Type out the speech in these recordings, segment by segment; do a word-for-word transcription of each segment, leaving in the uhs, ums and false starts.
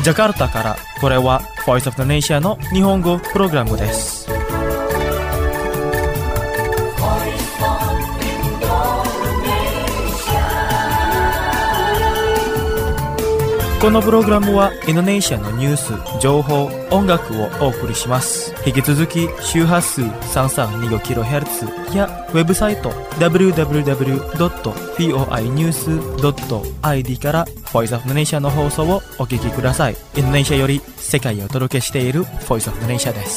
ジャカルタから、これは Voice of the Nation の日本語プログラムです。このプログラムはインドネシアのニュース、情報、音楽をお送りします。引き続き周波数 さんさんにごキロヘルツ やウェブサイト ダブリューダブリューダブリュードットフォーアイニュースドットアイディー から Voice of the Nation の放送をお聞きください。インドネシアより世界をお届けしている Voice of the Nation です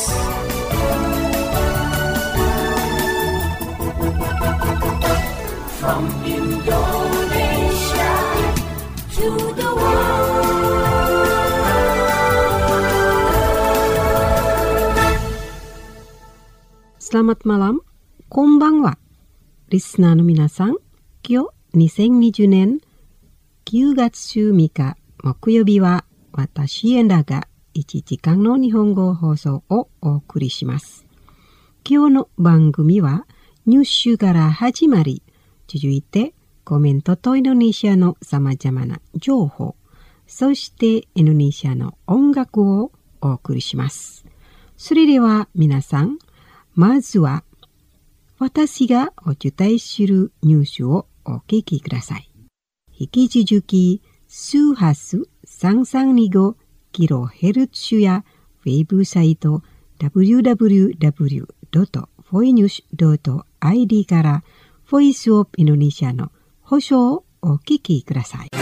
。From Indonesia to the Selamat malam, こんばんは。リスナーの皆さん、今日にせんにじゅうねんきゅうがつじゅうみっか木曜日は私エンダがいちじかんの日本語放送をお送りします。今日の番組はニュースから始まり、続いてコメントとインドネシアの様々な情報、そしてインドネシアの音楽をお送りします。それでは皆さん、まずは私がお伝えするニュースをお聞きください。引き続き周波数さんさんにごキロヘルツ やウェブサイト ダブリューダブリューダブリュードットフォイニュースドットアイディー からボイスオブインドネシアの放送をお聞きください。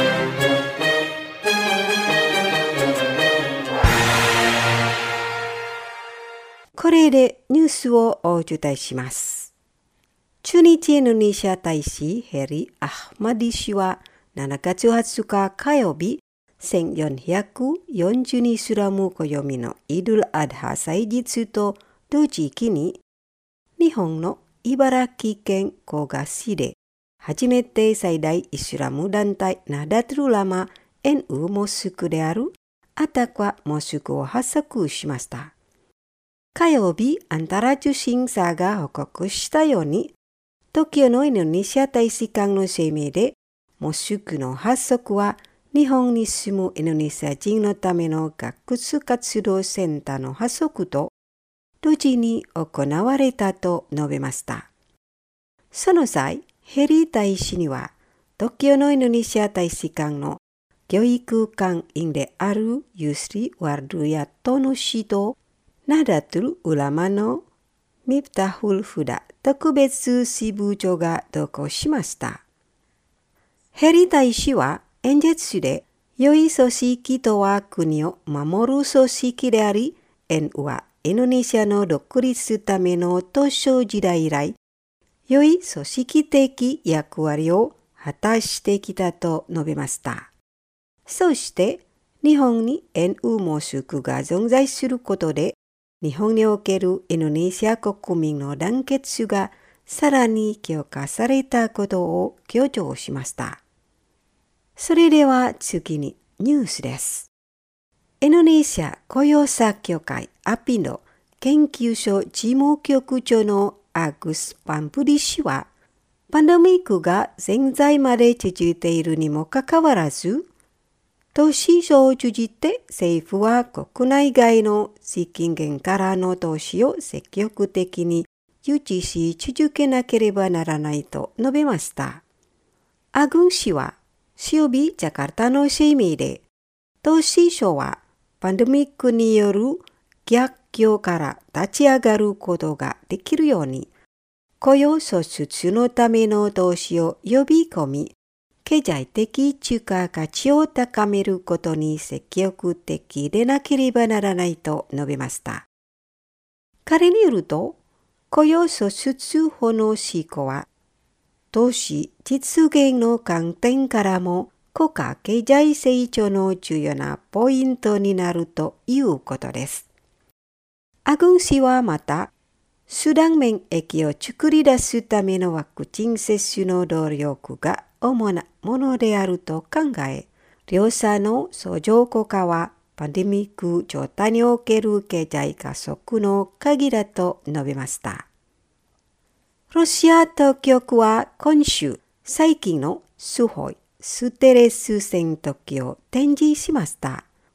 これでニュースをお伝えします。駐日インドネシア大使ヘリ・アフマディ氏はしちがつはつか火曜日、せんよんひゃくよんじゅうにスラム暦のイドゥル・アドハ祭日と同時期に、日本の茨城県古河市で初めて最大イスラム団体ナダトゥル・ラマ エヌユー モスクであるアタクワモスクを発足しました。火曜日、アンタラ受信者が報告したように、東京のインドネシア大使館の声明で、モスクの発足は日本に住むインドネシア人のための学術活動センターの発足と同時に行われたと述べました。その際、ヘリ大使には、東京のインドネシア大使館の教育官員であるユスリ・ワルドゥヤトの指導、ナダトゥル・ウラマのミプタフル・フダ特別支部長が同行しました。ヘリ大使は演説で、良い組織とは国を守る組織であり、エヌユー はインドネシアの独立ための当初時代以来、良い組織的役割を果たしてきたと述べました。そして、日本に エヌユー モスクが存在することで、日本におけるインドネシア国民の団結がさらに強化されたことを強調しました。それでは次にニュースです。インドネシア雇用者協会アピノ研究所事務局長のアグス・パンプリ氏は、パンデミックが現在まで続いているにもかかわらず、投資省を通じて政府は国内外の資金源からの投資を積極的に誘致し続けなければならないと述べました。アグン氏は水曜日ジャカルタの声明で、投資省はパンデミックによる逆境から立ち上がることができるように、雇用創出のための投資を呼び込み、経済的中華価値を高めることに積極的でなければならないと述べました。彼によると、雇用創出法の施行は、投資実現の観点からも国家経済成長の重要なポイントになるということです。アグン氏はまた、集団免疫を作り出すためのワクチン接種の努力が主なものであると考え、両者の相乗効果はパンデミック状態における経済加速の鍵だと述べました。ロシア当局は今週、最近のスホイ・ステレス戦闘機を展示しました。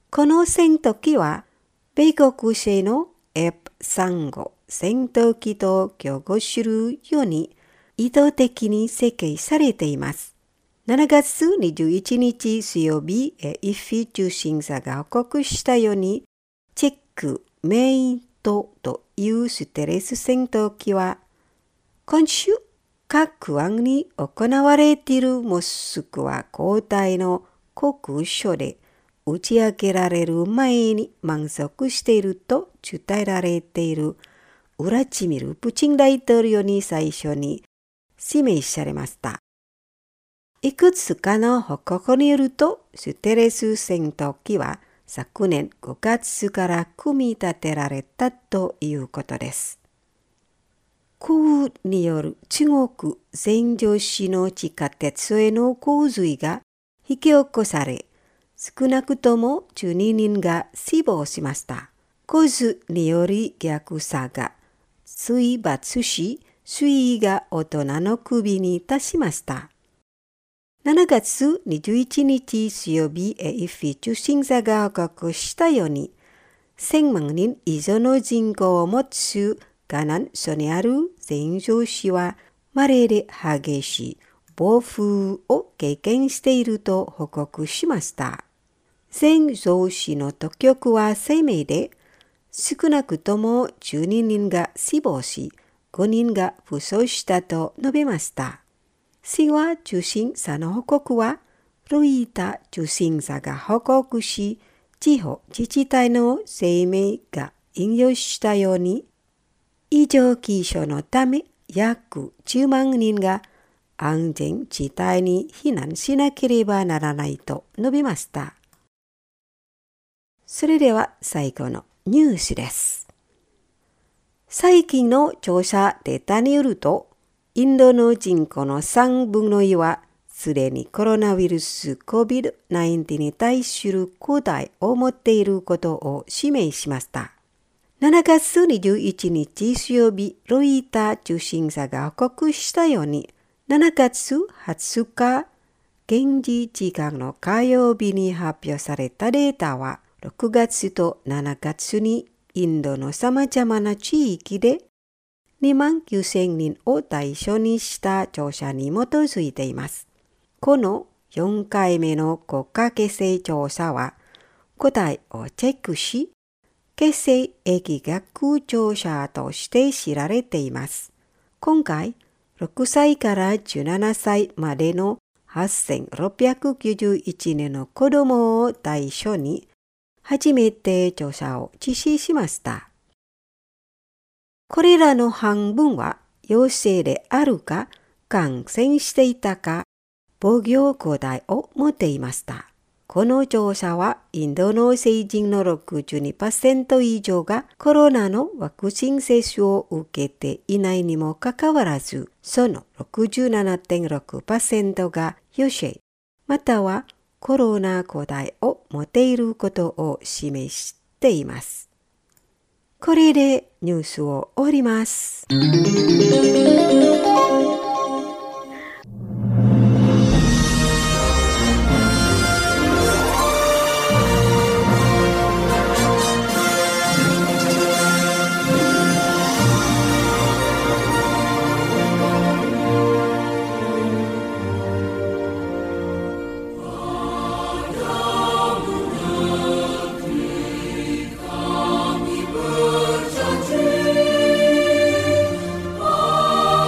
この戦闘機は、米国製の エフさんじゅうご 戦闘機と競合するように意図的に設計されています。しちがつにじゅういちにち水曜日、エフフィ中心者が報告したように、チェックメイントというステルス戦闘機は、今週、各湾に行われているモスクワ航隊の航空ショーで打ち上げられる前に満足していると伝えられているウラジミル・プーチン大統領に最初に指名されました。いくつかの報告によると、ステルス戦闘機は昨年ごがつから組み立てられたということです。降雨による中国全城市の地下鉄への洪水が引き起こされ、少なくともじゅうににんが死亡しました。洪水により逆さが水没し、水位が大人の首に達しました。しちがつにじゅういちにち水曜日、エフフィ中心者が報告したように、せんまんにん以上の人口を持つ河南省にある全城市は、まれで激しい暴風を経験していると報告しました。全城市の当局は声明で、少なくともじゅうににんが死亡し、ごにんが負傷したと述べました。市は中心者の報告は、ロイター中心者が報告し、地方自治体の声明が引用したように、異常気象のため約じゅうまんにんが安全地帯に避難しなければならないと述べました。それでは最後のニュースです。最近の調査データによると、インドの人口のさんぶんのいちはすでにコロナウイルス コビッドナインティーン に対する抗体を持っていることを示しました。しちがつにじゅういちにち水曜日、ロイター通信社が報告したように、しちがつはつか、現地時間の火曜日に発表されたデータは、ろくがつとしちがつにインドの様々な地域でにまんきゅうせんにんを対象にした調査に基づいています。このよんかいめの国家形成調査は、答えをチェックし、形成疫学調査として知られています。今回、ろくさいからじゅうななさいまでのはっせんろっぴゃくきゅうじゅういちにんの子どもを対象に、初めて調査を実施しました。これらの半分は陽性であるか、感染していたか、防御抗体を持っていました。この調査はインドの成人の ろくじゅうにパーセント 以上がコロナのワクチン接種を受けていないにもかかわらず、その ろくじゅうななてんろくパーセント が陽性、またはコロナ抗体を持っていることを示しています。これでニュースを終わります。 Oh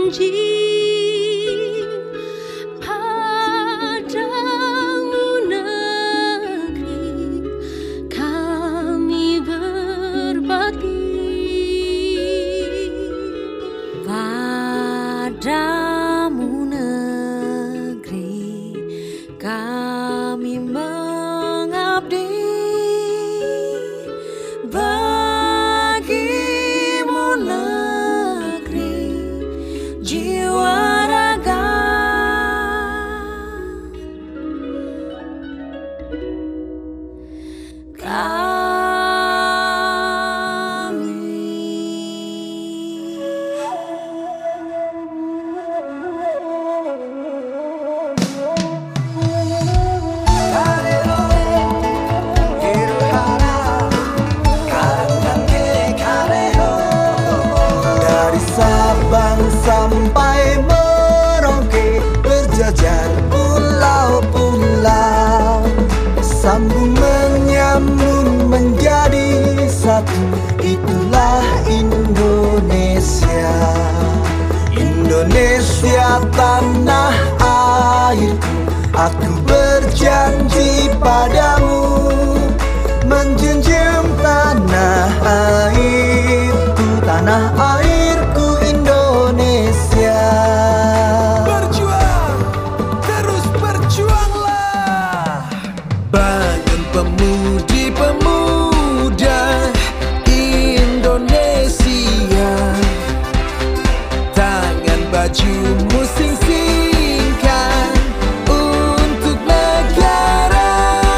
berjanji padamu negeri kami berbakti. Padamu negeri kami mengabdi. Bagimu negeri jiwa raga. Dari Sabang sampai Merauke, berjajar pulau-pulau, sambung menyambung menjadi satu. Itulah Indonesia. Indonesia tanah airku, aku berjanji padamu menjunjung tanah airku, tanah airku Indonesia. Berjuang, terus berjuanglah. Bangun pemudi-pemuda Indonesia, tangan bajumu sing-singkan untuk negara.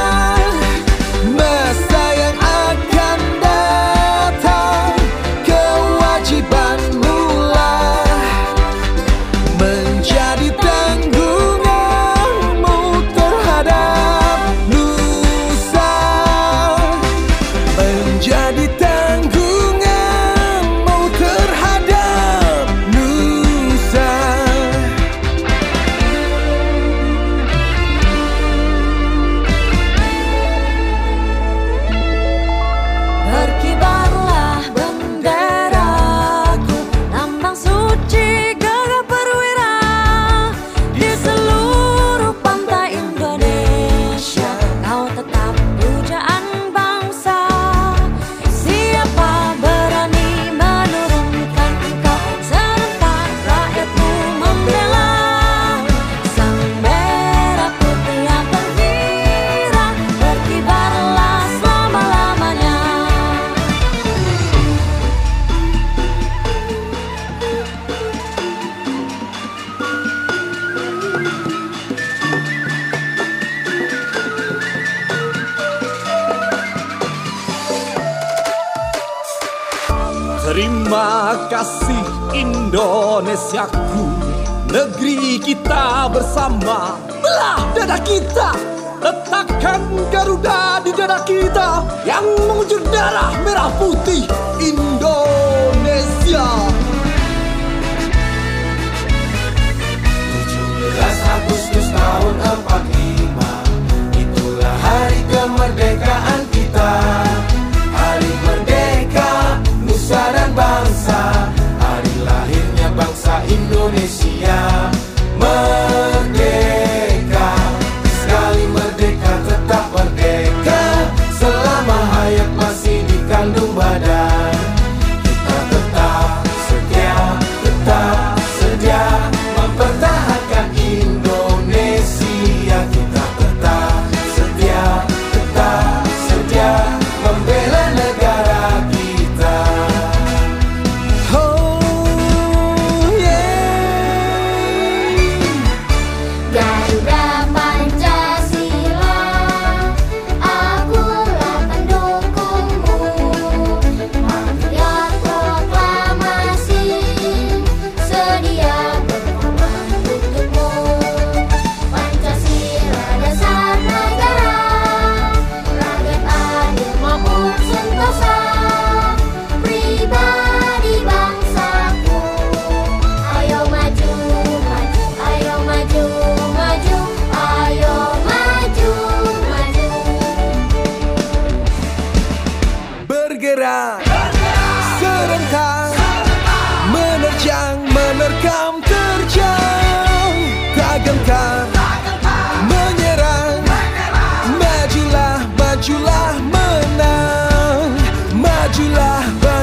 Masa yang akan datang, kewajibanmu lah menjadi tanggunganmu terhadap nusa. Menjadi tanggunganmu terhadap nusa. Berkibarlah benderaku, lambang suci gagah perwira. Di seluruh pantai Indonesia kau tetap pujaan bangsa. Siapa berani menurunkan engkau, serentak rakyatmu membela. Sang merah putih yang terkirat berkibarlah selama-lamanya. Terima kasih Indonesiaku, negeri kita bersama. Belah dada kita, letakkan Garuda di dada kita yang mengucur darah merah putih Indonesia. tujuh belas Agustus tahun empat puluh lima, itulah hari kemerdekaan kita. Hari merdeka nusa dan bangsa, hari lahirnya bangsa Indonesia. Merdeka, sekali merdeka tetap merdeka, selama hayat masih dikandung badan.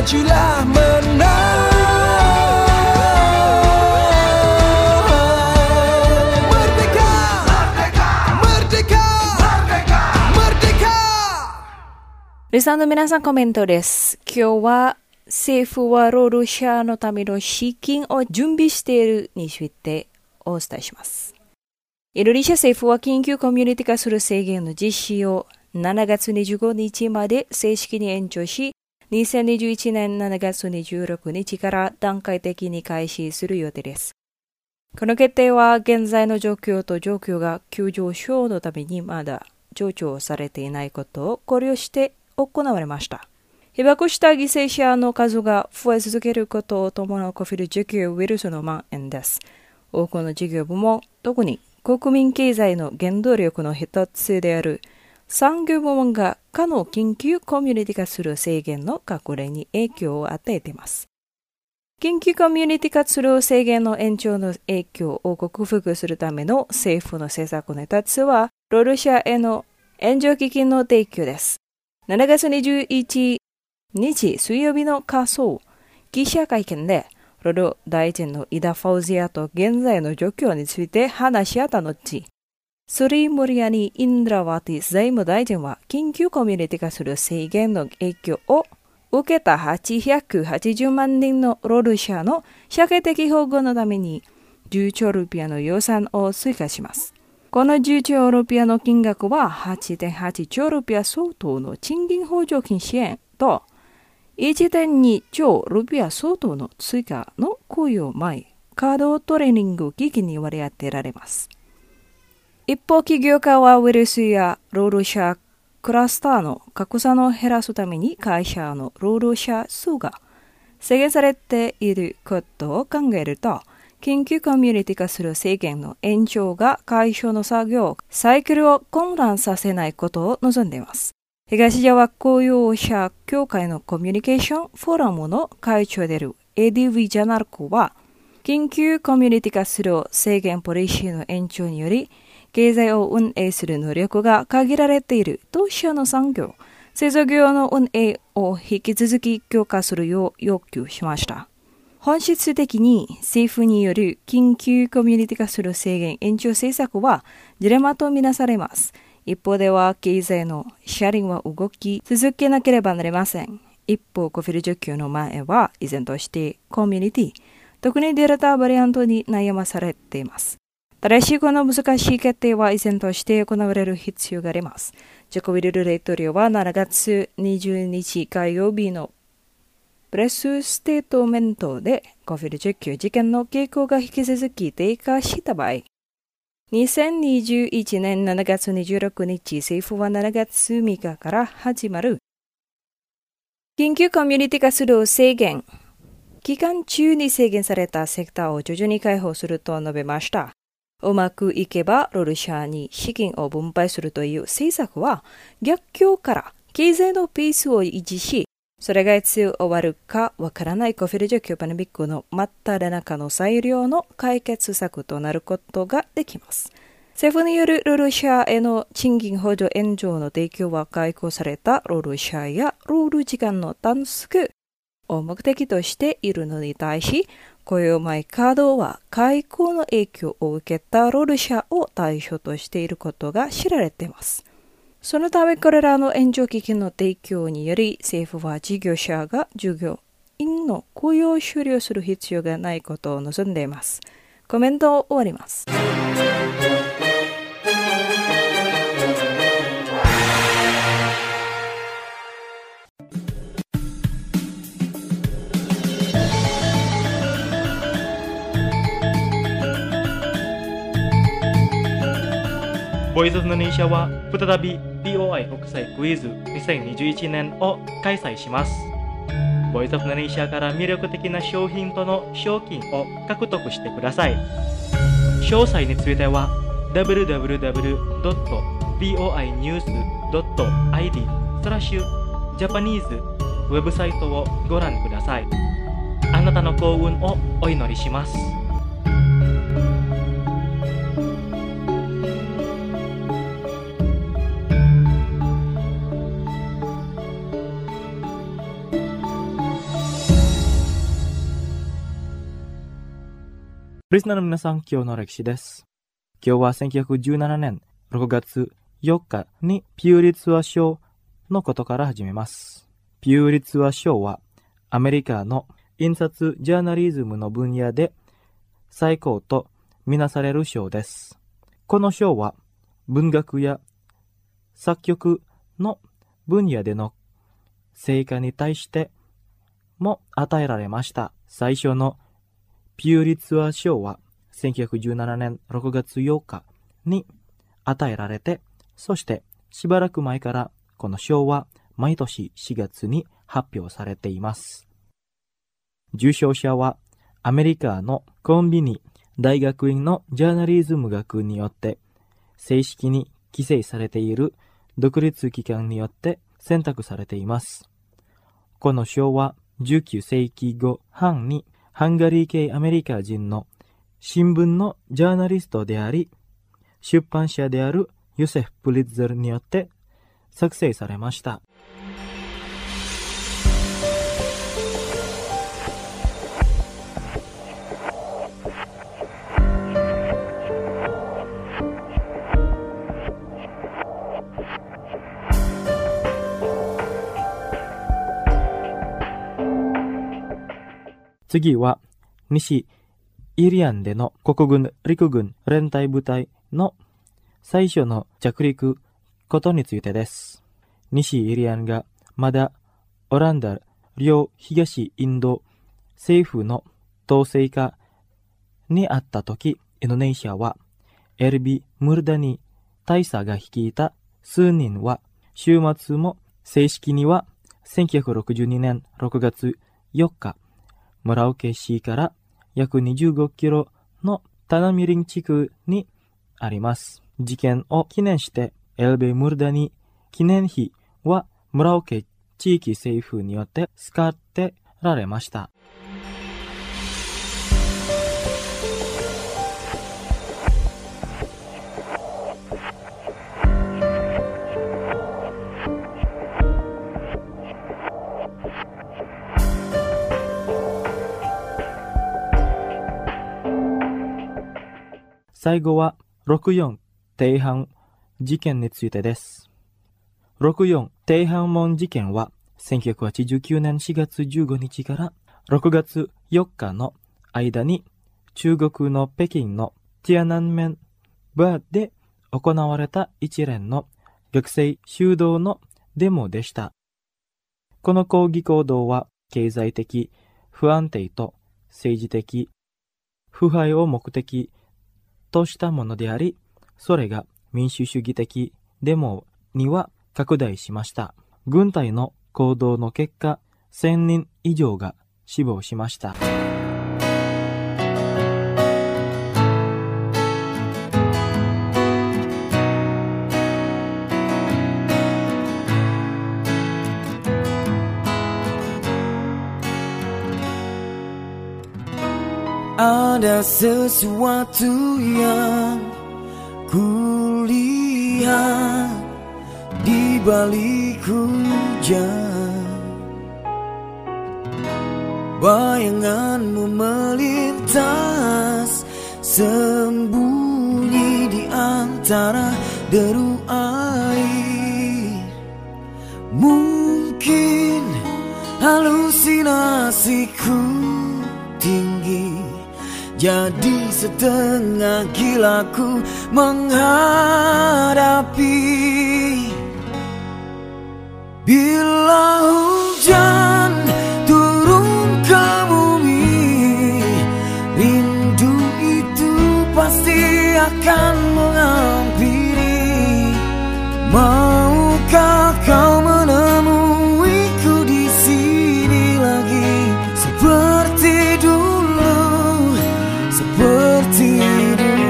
majulah menang. Merdeka! Merdeka! Merdeka! Merdeka! Merdeka! リスナーの皆さん、コメントです。今日は政府は労働者のための資金を準備しているについてお伝えします。インドネシア政府は緊急コミュニティ化する制限の実施をしちがつにじゅうごにちまで正式に延長し、にせんにじゅういちねんしちがつにじゅうろくにちから段階的に開始する予定です。この決定は現在の状況と状況が急上昇のためにまだ上昇されていないことを考慮して行われました。被爆した犠牲者の数が増え続けることを伴う コビドじゅうきゅう ウイルスの蔓延です。多くの事業部門、特に国民経済の原動力の一つである産業部門が他の緊急コミュニティ化する制限の拡大に影響を与えています。緊急コミュニティ化する制限の延長の影響を克服するための政府の政策の一つは、労働者への援助基金の提供です。しちがつにじゅういちにち水曜日の仮想記者会見で、労働大臣のイダ・ファウジアと現在の状況について話し合った後、スリー・ムリアニ・インドラワティ財務大臣は緊急コミュニティ化する制限の影響を受けたはっぴゃくはちじゅうまんにんの労働者の社会的保護のためにじゅっちょうルピアの予算を追加します。このじゅっちょうルピアの金額は はちてんはちちょうルピア相当の賃金補助金支援と いってんにちょうルピア相当の追加の雇用前稼働トレーニング基金に割り当てられます。一方、企業家はウイルスや労働者クラスターの格差を減らすために会社の労働者数が制限されていることを考えると、緊急コミュニティ化する制限の延長が会社の作業サイクルを混乱させないことを望んでいます。東ジャワ雇用者協会のコミュニケーションフォーラムの会長であるエディ・ウィジャナルコは、緊急コミュニティ化する制限ポリシーの延長により、経済を運営する能力が限られている当社の産業、製造業の運営を引き続き強化するよう要求しました。本質的に政府による緊急コミュニティ化する制限延長政策はジレンマとみなされます。一方では経済の車輪は動き続けなければなりません。一方、コビドじゅうきゅうの前は依然としてコミュニティ、特にデルタバリアントに悩まされています。ただし、この難しい決定は依然として行われる必要があります。ジョコ・ウィドル大統領はしちがつにじゅうにち火曜日のプレスステートメントで コビドじゅうきゅう 事件の傾向が引き続き低下した場合、にせんにじゅういちねんしちがつにじゅうろくにち政府はしちがつみっかから始まる緊急コミュニティ化する制限、期間中に制限されたセクターを徐々に開放すると述べました。うまくいけば労働者に資金を分配するという政策は逆境から経済のペースを維持し、それがいつ終わるかわからない コビドじゅうきゅう パンデミックの真っ只中の最良の解決策となることができます。政府による労働者への賃金補助援助の提供は解雇された労働者や労働時間の短縮を目的としているのに対し、雇用前稼働は解雇の影響を受けた労働者を対象としていることが知られています。そのためこれらの援助基金の提供により、政府は事業者が従業員の雇用を終了する必要がないことを望んでいます。コメントを終わります。 ボイスオブインドネシアは再び ビーオーアイ 国際クイズにせんにじゅういちねんを開催します。ボイスオブインドネシアから魅力的な商品との賞金を獲得してください。詳細については ダブリューダブリューダブリュードットビーオーアイニュースドットアイディー スラッシュジャパニーズウェブサイトをご覧ください。あなたの幸運をお祈りします。 リスナーの皆さん、今日の歴史です。今日はせんきゅうひゃくじゅうななねんろくがつよっかにピューリツァー賞のことから始めます。ピューリツァー賞はアメリカの印刷ジャーナリズムの分野で最高とみなされる賞です。この賞は文学や作曲の分野での成果に対しても与えられました。最初のピューリツァー賞はせんきゅうひゃくじゅうななねんろくがつようかに与えられて、そしてしばらく前からこの賞は毎年しがつに発表されています。受賞者はアメリカのコンビニ大学院のジャーナリズム学によって正式に規制されている独立機関によって選択されています。この賞はじゅうきゅうせいきご半にハンガリー系アメリカ人の新聞のジャーナリストであり、出版社であるヨセフ・プリッツェルによって作成されました。次は西イリアンでの国軍陸軍連隊部隊の最初の着陸ことについてです。西イリアンがまだオランダ領東インド政府の統制下にあった時、インドネシアはエルビ・ムルダニ大佐が率いた数人は週末も正式にはせんきゅうひゃくろくじゅうにねんろくがつよっか村岡市から約にじゅうごキロのタナミリン地区にあります。事件を記念してエルビ・ムルダニ記念碑は村岡地域政府によって使ってられました。最後はろくよん天安事件についてです。ろくよん天安門事件はせんきゅうひゃくはちじゅうきゅうねんしがつじゅうごにちからろくがつよっかの間に中国の北京のティアナンメンバーで行われた一連の学生集団のデモでした。この抗議行動は経済的不安定と政治的腐敗を目的としたものであり、それが民主主義的デモには拡大しました。軍隊の行動の結果、せんにん以上が死亡しました。 Ada sesuatu yang kulihat di balik hujan. Bayanganmu melintas sembunyi di antara deru air. Mungkin halusinasiku tinggi, jadi setengah gilaku menghadapi. Bila hujan turun ke bumi, rindu itu pasti akan menghampiri. Maukah kau menemuiku di sini lagi, seperti dulu, seperti dulu.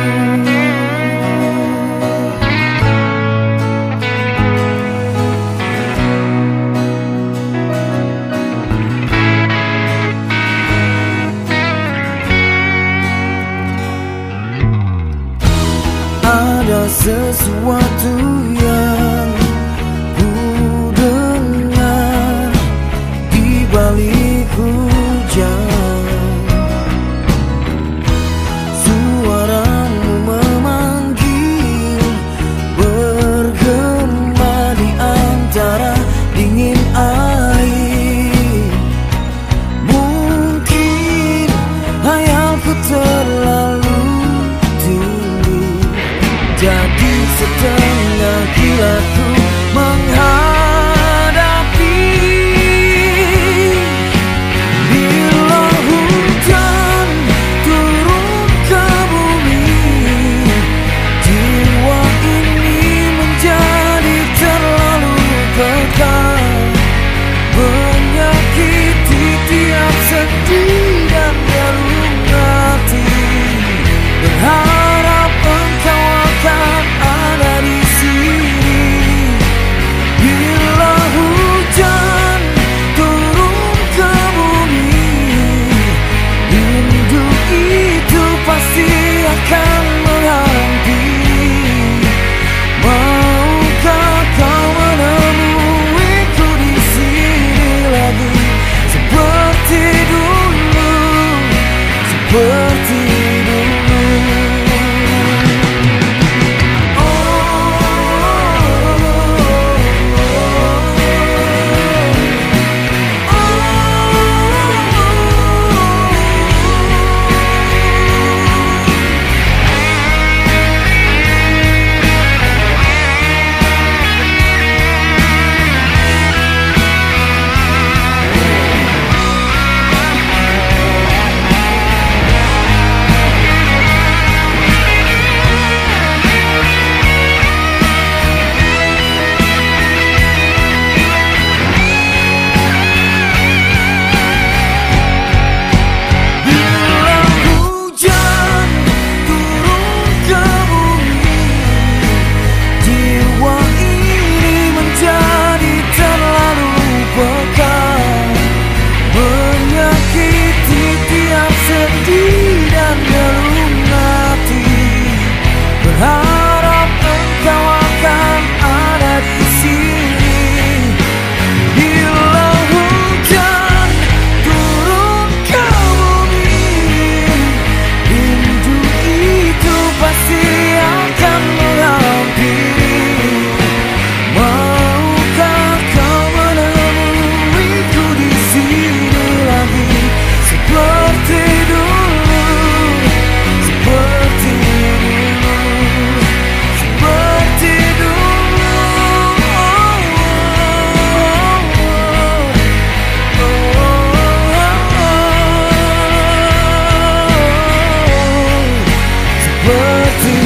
Ada sesuatu yang ku dengar di balik hujan. sedih dan relung hati. Berharap engkau akan ada di sini. Bila hujan turun ke bumi, rindu itu pasti akan menghampiri. Maukah kau menemuiku di sini lagi, seperti dulu, seperti dulu. Berharap engkau akan ada di sini. Bila hujan turun ke bumi, rindu itu pasti akan menghampiri. Maukah kau menemuiku di sini lagi, seperti dulu, seperti dulu, seperti dulu. Seperti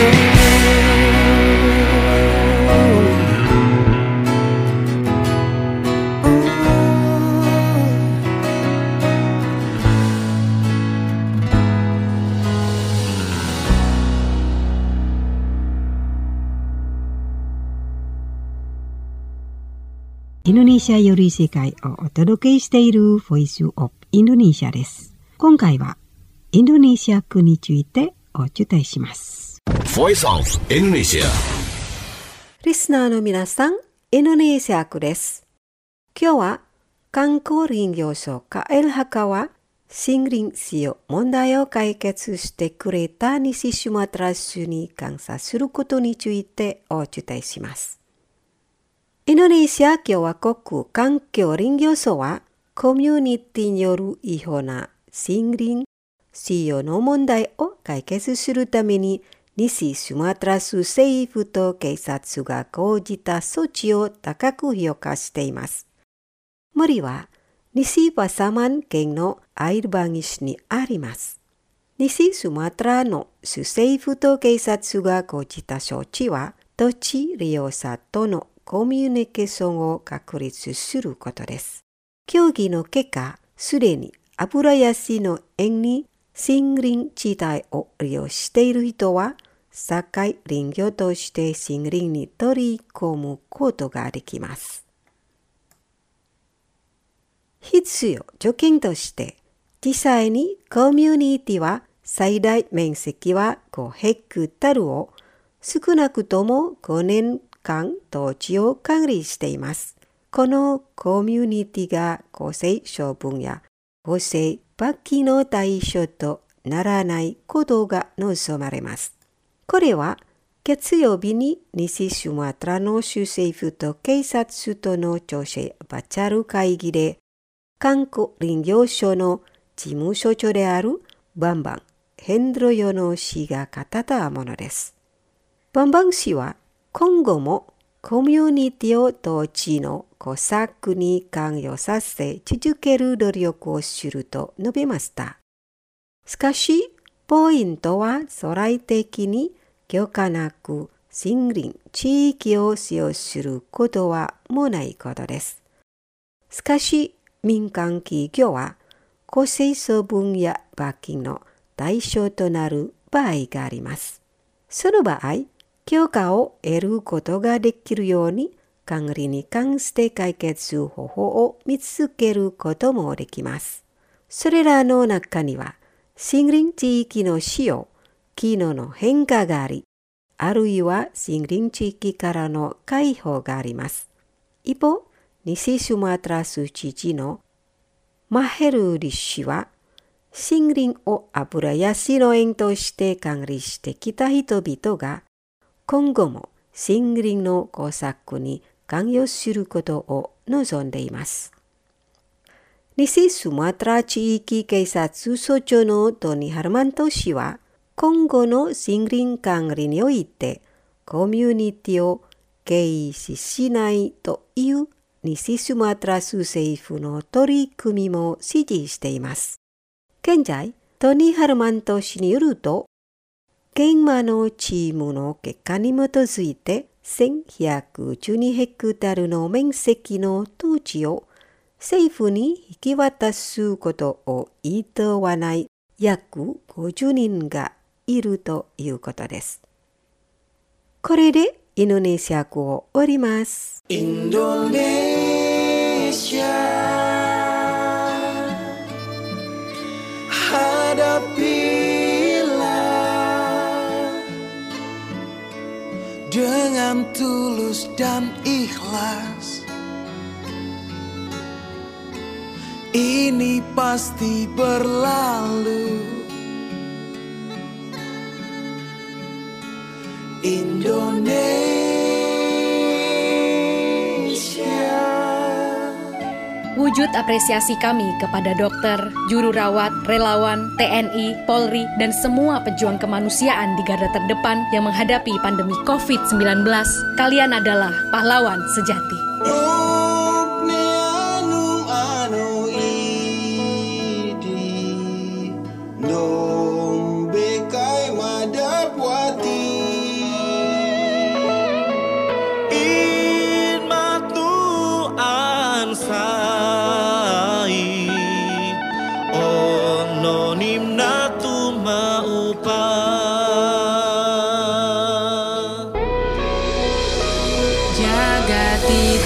Indonesia より世界をお届けしている Voice of Indonesia です。今回はインドネシア句についてお伝えします。 Voice of Indonesia。 リスナーの皆さん、インドネシア句です。今日は観光林業所カエルハカは森林使用問題を解決してくれた西スマトラ州に感謝することについてお伝えします。インドネシア共和国環境林業所はコミュニティによる違法な森林使用の問題を解決するために西スマトラ州政府と警察が講じた措置を高く評価しています。森は西パサマン県のアイルバギ市にあります。西スマトラの州政府と警察が講じた措置は土地利用者とのコミュニケーションを確立することです。協議の結果、すでに油安の園に森林地帯を利用している人は、社会林業として森林に取り込むことができます。必要条件として、実際にコミュニティは最大面積はごヘクタールを少なくともごねんかん土地を管理しています。このコミュニティが公正処分や公正罰金の対象とならないことが望まれます。これは月曜日に西スマトラの州政府と警察との調整バチャル会議で観光林業省の事務所長であるバンバン・ヘンドロヨの氏が語ったものです。バンバン氏は今後もコミュニティを土地の工作に関与させ続ける努力をすると述べました。しかし、ポイントは将来的に許可なく森林地域を使用することはもないことです。しかし、民間企業は公正処分や罰金の対象となる場合があります。その場合、許可を得ることができるように、管理に関して解決方法を見つけることもできます。それらの中には、森林地域の使用、機能の変化があり、あるいは森林地域からの解放があります。一方、西スマトラ州知事のマヘルリ氏は、森林を油やしの園として管理してきた人々が、今後も森林の工作に関与することを望んでいます。西スマトラ地域警察署長のトニー・ハルマント氏は、今後の森林管理において、コミュニティを軽視しないという西スマトラ州政府の取り組みも支持しています。現在、トニー・ハルマント氏によると、現場のチームの結果に基づいて、せんひゃくじゅうにヘクタールの面積の土地を政府に引き渡すことをいとわない約ごじゅうにんがいるということです。これでインドネシア語を終わります。 インドネシア hadapilah dengan tulus dan ikhlas. Ini pasti berlalu. Indonesia. Wujud apresiasi kami kepada dokter, juru rawat, relawan, T N I, Polri, dan semua pejuang kemanusiaan di garda terdepan yang menghadapi pandemi covid sembilan belas. Kalian adalah pahlawan sejati. Jagati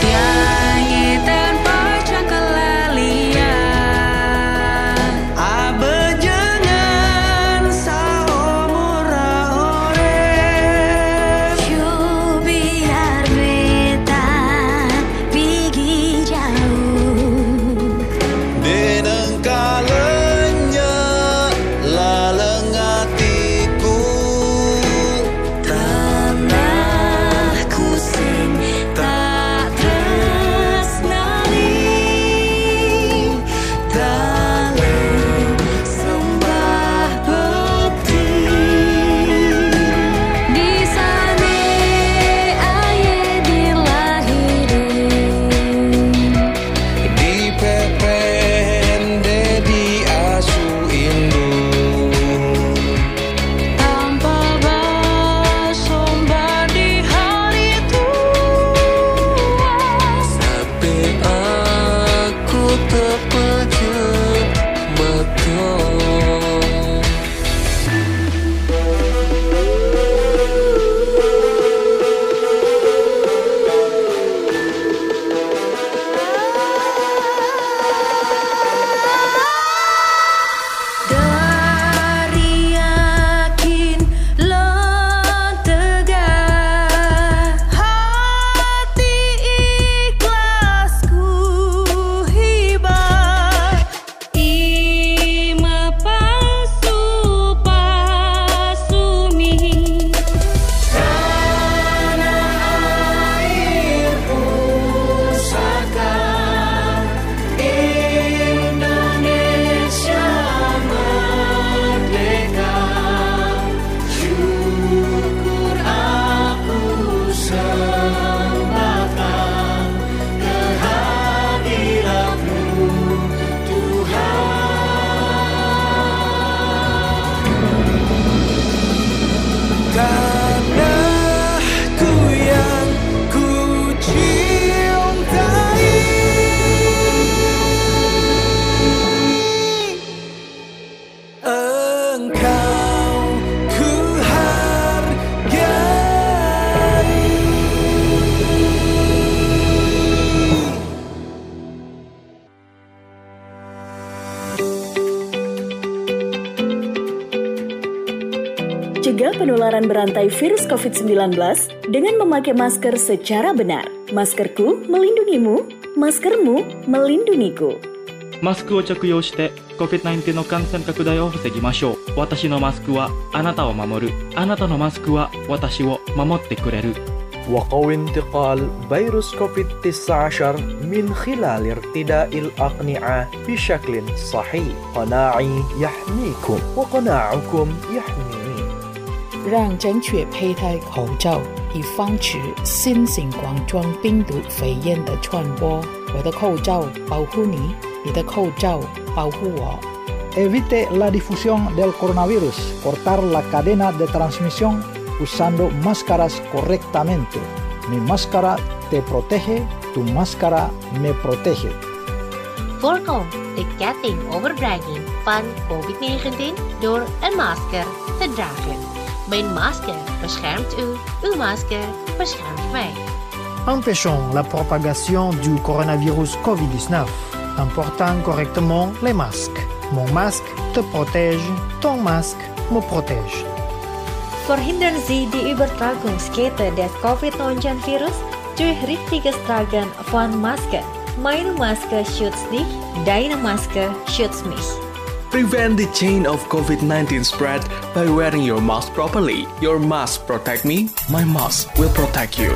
mencegah penularan berantai virus covid sembilan belas dengan memakai masker secara benar. Maskerku melindungimu, maskermu melindungiku. マスクを着用して コビッドナインティーン の感染拡大を防ぎましょう。私のマスクはあなたを守る。あなたのマスクは私を守ってくれる。 وقوي انتقال فيروس كوفيد تسعة عشر من خلال ارتداء الأقنعة بشكل صحيح. قناعي يحميكم وقناعكم يحميني. 让正确佩戴口罩，以防止新型冠状病毒肺炎的传播。我的口罩保护你，你的口罩保护我。 Evite la difusión del coronavirus. Cortar la cadena de transmisión usando máscaras correctamente. Mi máscara te protege, tu máscara me protege. Voorkom de ketting overdrijving van covid negentien door een masker te dragen. Mijn masker beschermt u, uw masker beschermt mij. Empêchons la propagation du coronavirus covid dix-neuf en portant correctement les masques. Mon masque te protège, ton masque me protège. Verhindern Sie die Übertragungskette des covid neunzehn virus durch richtiges Tragen von Maske. Meine Maske schützt dich, deine Maske schützt mich. Prevent the chain of covid nineteen spread by wearing your mask properly. Your mask protect me, my mask will protect you.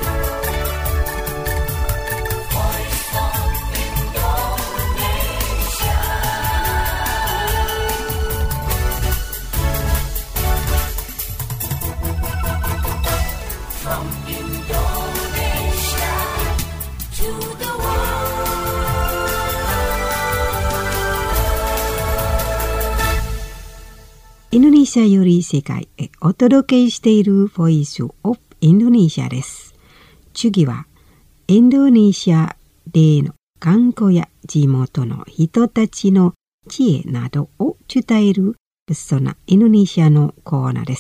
Indonesia インドネシアより世界へお届けしているボイスオブインドネシアです。次はインドネシアでの観光や地元の人たちの知恵などを伝えるそんなインドネシアのコーナーです。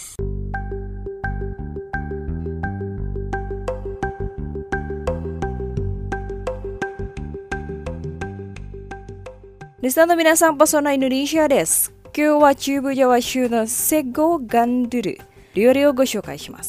リスナーの皆さん、パソナインドネシアです。今日は中部ジャワ州のセゴガンドゥル料理をご紹介します。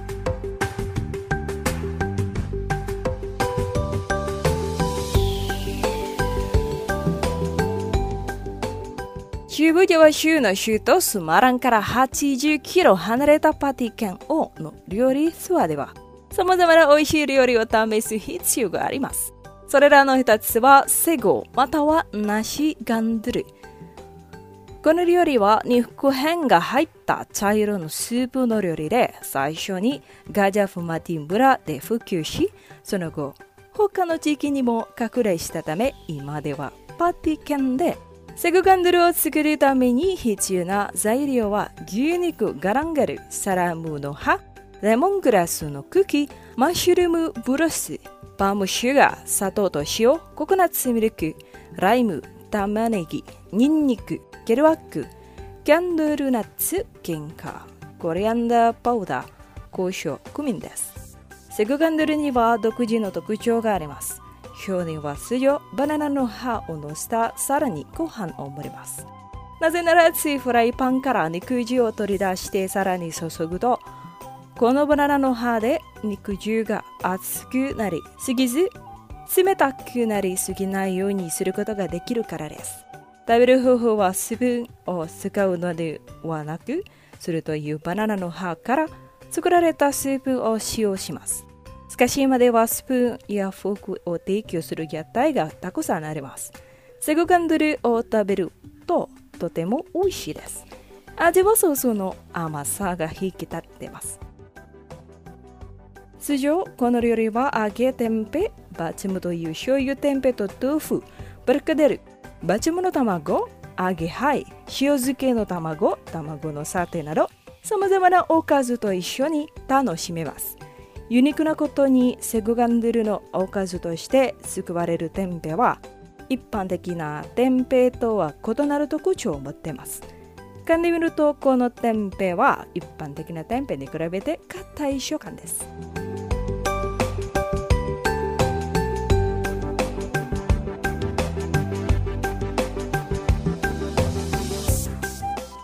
中部ジャワ州の首都スマランからはちじゅっキロ離れたパティ県オの料理ツアーでは、様々な美味しい料理を試す必要があります。それらの一つはセゴまたはナシガンドゥル。この料理は肉片が入った茶色のスープの料理で、最初にガジャフマティンブラで普及し、その後他の地域にも拡大したため、今ではパティ県でセゴガンドゥルを作るために必要な材料は牛肉ガランガル、サラムの葉、レモングラスの茎、マッシュルームブロス、パームシュガー、砂糖と塩、ココナッツミルク、ライム、玉ねぎ、ニンニク、ケルワック、キャンドルナッツ、金華、コリアンダーパウダー、胡椒、クミンです。セゴガンドルには独自の特徴があります。表には酢をバナナの葉をのせたさらにご飯を盛ります。なぜなら熱いフライパンから肉汁を取り出してさらに注ぐと、このバナナの葉で肉汁が熱くなりすぎず、冷たくなりすぎないようにすることができるからです。食べる方法はスプーンを使うのではなく、するというバナナの葉から作られたスープを使用します。しかし今ではスプーンやフォークを提供する屋台がたくさんあります。セゴガンドルを食べるととても美味しいです。味はソースの甘さが引き立ってます。通常この料理は揚げテンペ、バチムという醤油テンペと豆腐、ブルカデル、バチムの卵、揚げハイ、塩漬けの卵、卵のサテなど様々なおかずと一緒に楽しめます。ユニークなことにセゴガンドルのおかずとして使われるテンペは一般的なテンペとは異なる特徴を持っています。噛んでみるとこのテンペは一般的なテンペに比べて硬い食感です。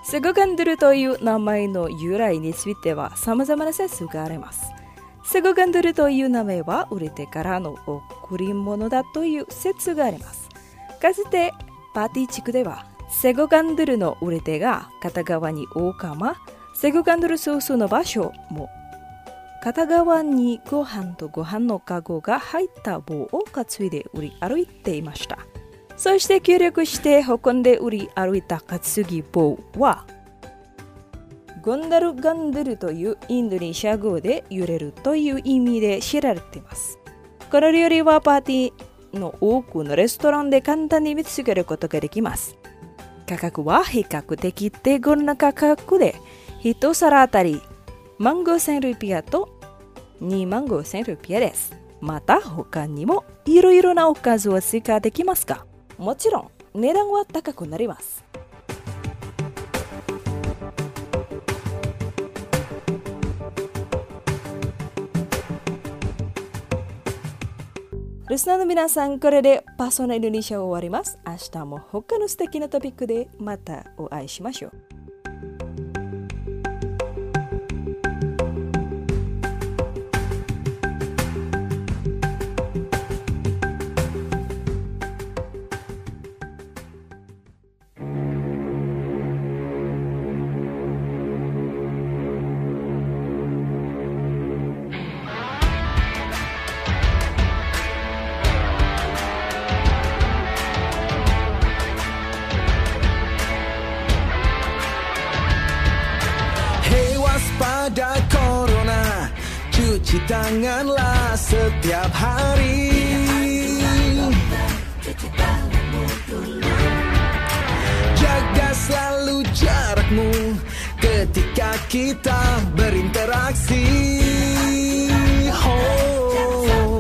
セゴガンドゥルという名前の由来については様々な説があります。セゴガンドゥルという名前は売れてからの贈り物だという説があります。かつてパーティー地区ではセゴガンドゥルの売れ手が片側にオカマ、セゴガンドゥルソースの場所も片側にご飯とご飯のカゴが入った棒を担いで売り歩いていました。そして協力して運んで売り歩いた担ぎ棒はゴンダルガンドゥルというインドネシア語で揺れるという意味で知られています。この料理はパーティーの多くのレストランで簡単に見つけることができます。価格は比較的手頃な価格で一皿当たりマンゴーせんルピアとにまんごせんルピアです。また他にもいろいろなおかずを追加できますが、もちろん値段は高くなります。リスナーの皆さん、これでパーソナルインドネシアを終わります。明日も他の素敵なトピックでまたお会いしましょう。 Pada corona, cuci tanganlah setiap hari. Jaga selalu jarakmu ketika kita berinteraksi. Oh.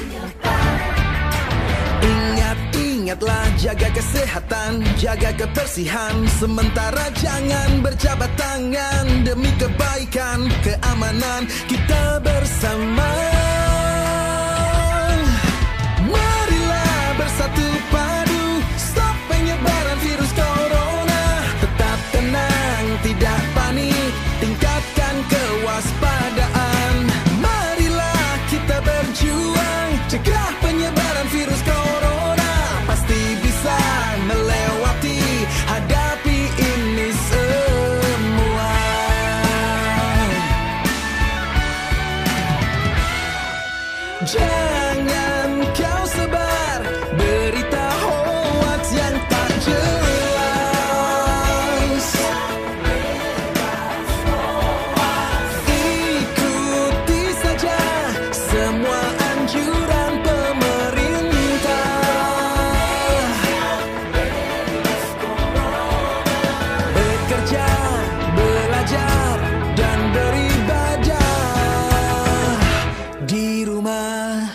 Ingatlah jaga kesehatan, jaga kebersihan. Sementara jangan berjabat tangan demi kebaikan, keamanan kita bersama. Marilah bersatu padu, stop penyebaran virus corona. Tetap tenang, tidak panik, tingkatkan kewaspadaan. Marilah kita berjuang, cegah penyebaran virus corona. Pasti bisa melewati, hadapi ini semua. Jangan kau sebar berita hoax yang tak jelas. Ikuti saja semua anjuran pemerintah. Bekerja, belajar, dan beribadah di rumah.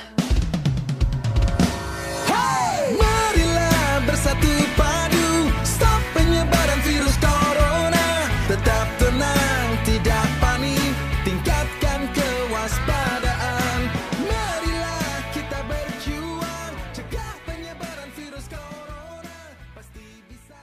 Hey! Marilah bersatu padu, stop penyebaran virus corona. Tetap tenang, tidak panik, tingkatkan kewaspadaan. Marilah kita berjuang, cegah penyebaran virus corona. Pasti bisa.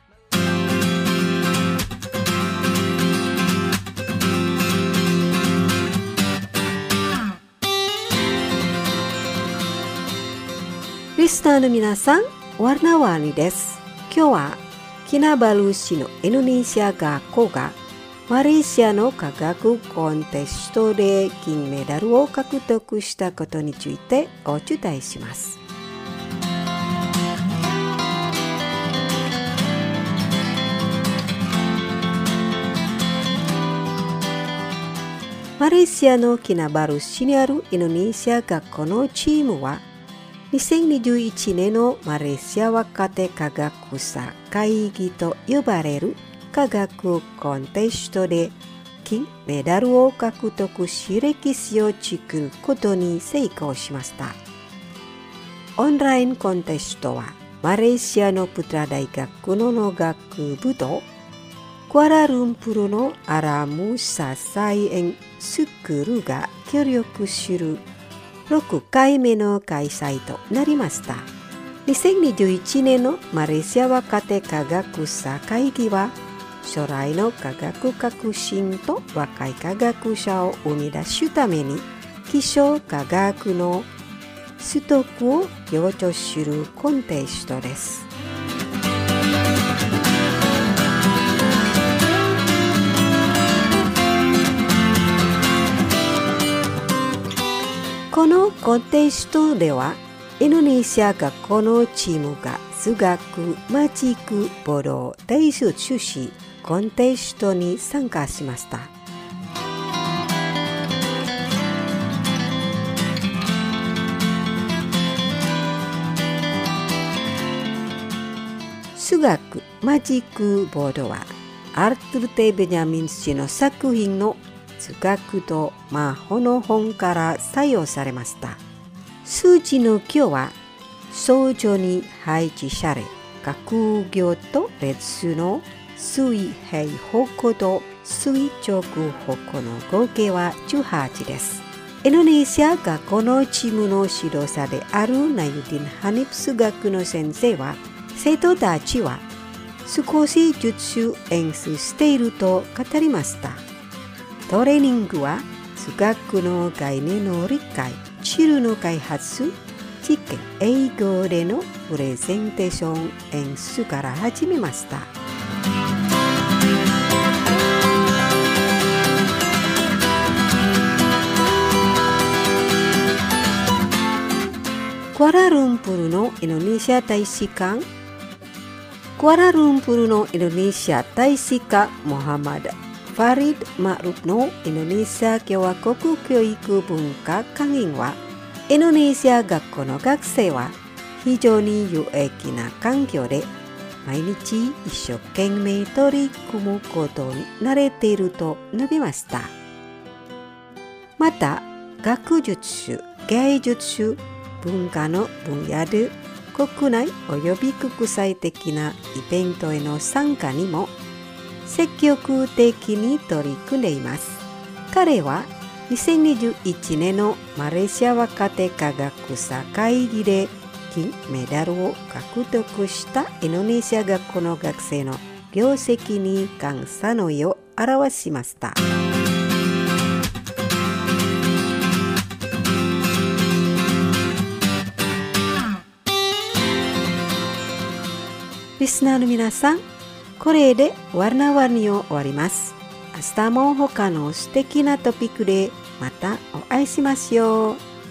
Listenerの皆さん、ワルナワニです。今日はキナバル市のインドネシア学校がマレーシアの科学コンテストで金メダルを獲得したことについてお伝えします。マレーシアのキナバル市にあるインドネシア学校のチームはにせんにじゅういちねんのマレーシア若手科学者会議と呼ばれる科学コンテストで金メダルを獲得し歴史を作ることに成功しました。オンラインコンテストはマレーシアのプトラ大学の農学部とクアラルンプルのアラムササイエンスクールが協力するろっかいめの開催となりました。にせんにじゅういちねんのマレーシア若手科学者会議は将来の科学革新と若い科学者を生み出すために希少科学の取得を強調するコンテストです。このコンテストではインドネシア学校のチームが数学、マジック、ボードを提出しコンテストに参加しました。数学、マジック、ボードはアルトゥルテ・ベニャミン氏の作品の数学と魔法の本から採用されました。数字の行は相乗に配置され、学行と列の水平方向と垂直方向の合計はじゅうはちです。インドネシア学校のチームの指導者であるナユディン・ハニプ数学の先生は、生徒たちは少しずつ演出していると語りました。トレーニングは数学の概念の理解、治療の開発、実験、英語でのプレゼンテーション演出から始めました。クアラルンプルのインドネシア大使館クアラルンプルのインドネシア大使館モハマド・ファリッド・マルフのインドネシア共和国教育文化会員は、インドネシア学校の学生は非常に有益な環境で毎日一生懸命取り組むことに慣れていると述べました。また、学術、芸術、文化の分野で国内及び国際的なイベントへの参加にも積極的に取り組んでいます。彼はにせんにじゅういちねんのマレーシア若手科学者会議で金メダルを獲得したインドネシア学校の学生の業績に感謝の意を表しました。リスナーの皆さん、これでワルナワニを終わります。明日も他の素敵なトピックでまたお会いしましょう。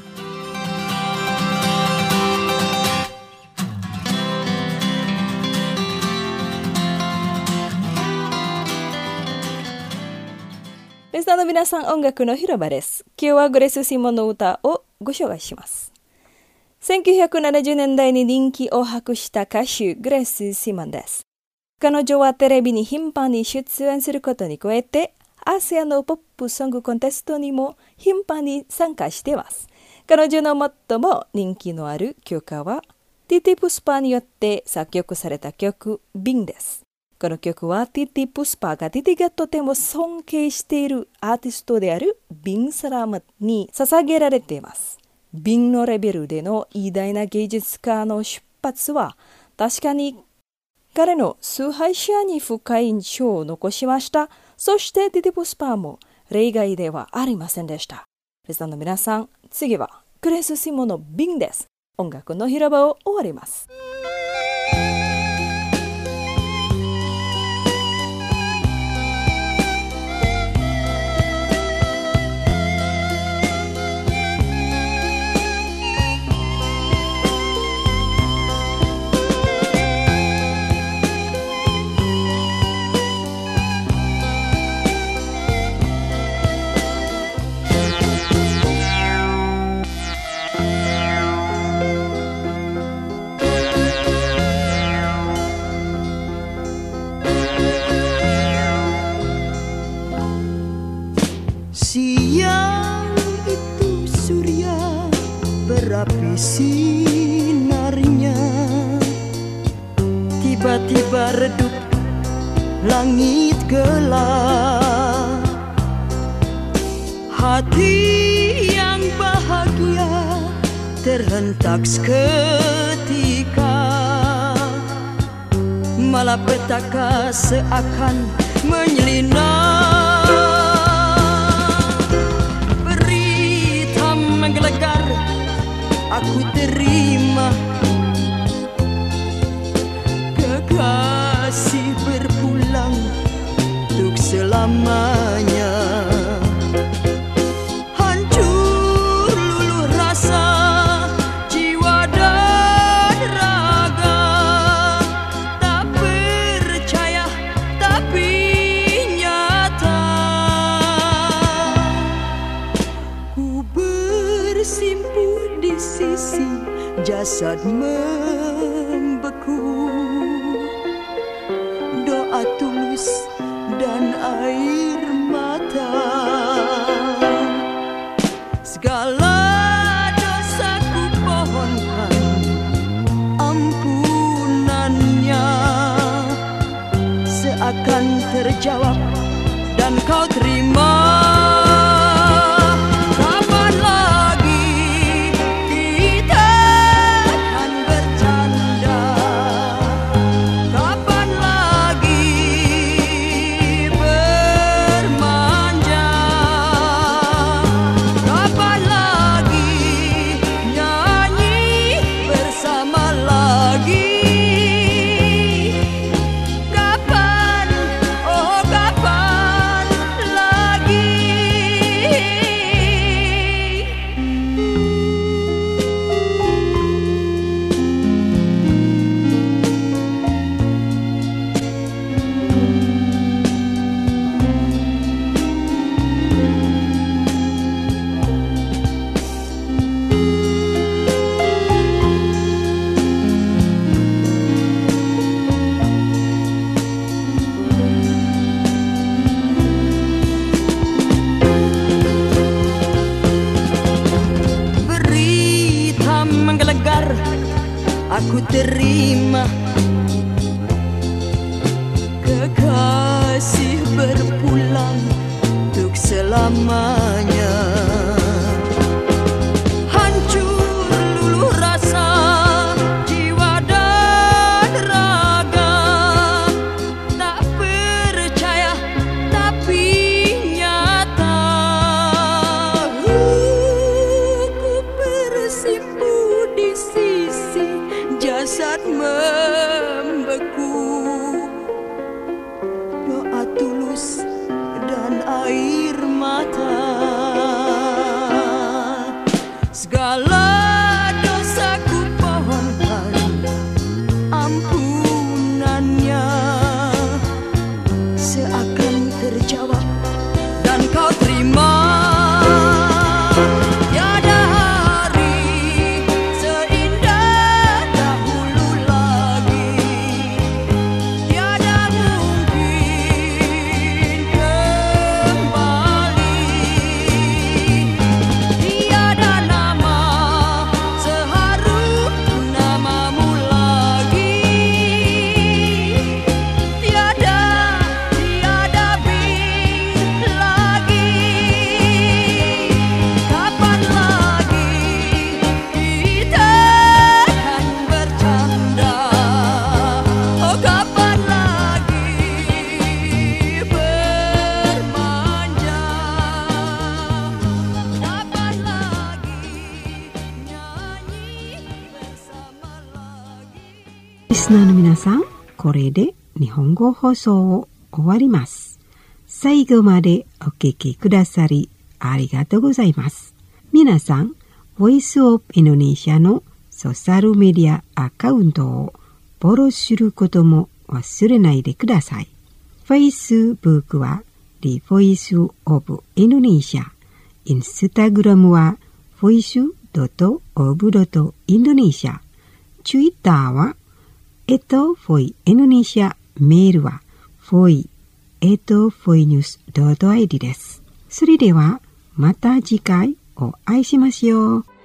リスナーの皆さん、音楽の広場です。今日はグレス・シモンの歌をご紹介します。せんきゅうひゃくななじゅうねんだいに人気を博した歌手グレス・シモンです。彼女はテレビに頻繁に出演することに加えて、アジアのポップソングコンテストにも頻繁に参加しています。彼女の最も人気のある曲は、ティティ・プスパーによって作曲された曲、ビンです。この曲はティティ・プスパーがティティがとても尊敬しているアーティストであるビン・サラーマに捧げられています。ビンのレベルでの偉大な芸術家の出発は確かに彼の崇拝者に深い印象を残しました。そしてティティプスパーも例外ではありませんでした。リスナーの皆さん、次はグレス・シモンのビンです。音楽の広場を終わります。 Berapi sinarnya, tiba-tiba redup langit gelap. Hati yang bahagia terhentak seketika, malapetaka seakan menyelinap. Berita menggelegar aku terima, kekasih berpulang untuk selamanya. Hancur luluh rasa jiwa dan raga, tak percaya tapi nyata. Ku bersimpu di sisi jasad membeku, doa tulus dan air mata. Segala dosaku pohonkan ampunannya, seakan terjawab dan kau terima. Kapan lagi kita akan bercanda? Kapan lagi bermanja? Kapan lagi nyanyi bersama lagi? Kapan, oh kapan lagi? Berita menggelegar aku terima, kekasih berpulang untuk selamanya. Hancur luluh rasa jiwa dan raga, tak percaya tapi nyata. Ku bersimpu di sisi jasad membeku, doa tulus dan air mata. Segala dosaku pohonkan ampunannya, seakan terjawab dan kau terima. Tiada hari seindah dahulu lagi, tiada mungkin kembali. Tiada nama seharum namamu lagi, tiada, tiada bin lagi. Kapan lagi kita akan bercanda? Oh kapan lagi bermanja? Kapan lagi nyanyi bersama lagi? リスナーの皆さん、これで日本語放送を終わります。最後までお聞きくださりありがとうございます。皆さん、Voice of Indonesia のソーシャルメディアアカウントをフォローすることも忘れないでください。Facebook は The Voice of Indonesia、Instagram は ボイスドットオブドットインドネシア、Twitter はエトフォイインドネシア、メールはフォイエトフォイニュースドットアイディです。それではまた次回お会いしましょう。